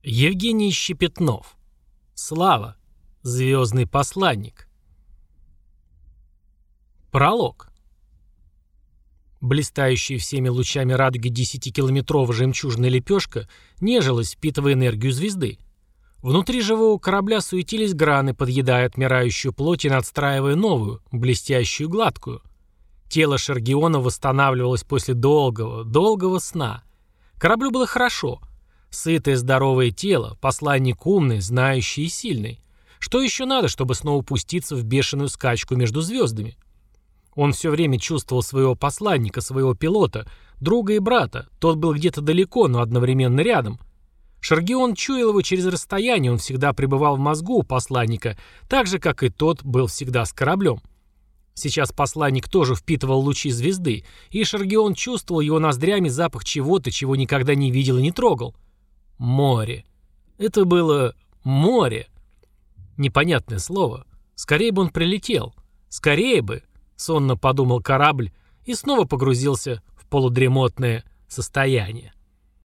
Евгений Щепетнов. Слава. Звездный посланник. Пролог. Блистающая всеми лучами радуги 10-километровая жемчужная лепешка нежилась, впитывая энергию звезды. Внутри живого корабля суетились граны, подъедая отмирающую плоть и надстраивая новую, блестящую, гладкую. Тело Шаргиона восстанавливалось после долгого сна. Кораблю было хорошо. Сытое, здоровое тело, посланник умный, знающий и сильный. Что еще надо, чтобы снова пуститься в бешеную скачку между звездами? Он все время чувствовал своего посланника, своего пилота, друга и брата. Тот был где-то далеко, но одновременно рядом. Шаргион чуял его через расстояние, он всегда пребывал в мозгу у посланника, так же, как и тот был всегда с кораблем. Сейчас посланник тоже впитывал лучи звезды, и Шаргион чувствовал его ноздрями запах чего-то, чего никогда не видел и не трогал. Море. Это было море. Непонятное слово. Скорее бы он прилетел. Скорее бы, сонно подумал корабль и снова погрузился в полудремотное состояние.